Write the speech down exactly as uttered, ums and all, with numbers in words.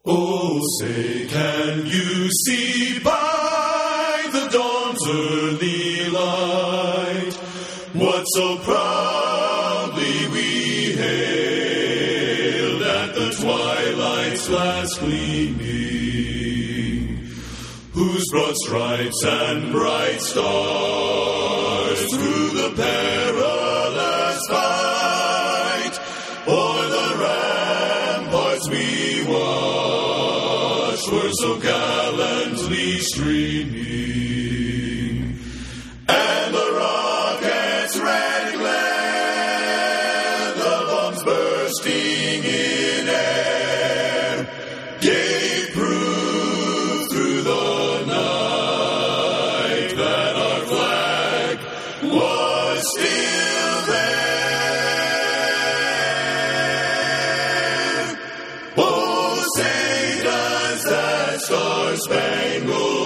Oh, say, can you see by the dawn's early light what so proudly we hailed at the twilight's last gleaming, whose broad stripes and bright stars through the perilous fight o'er the ramparts we watched were so gallantly streaming, and the rockets' red glare, the bombs bursting in air, gave proof through the night that our flag was still there. Oh, say does that star-spangled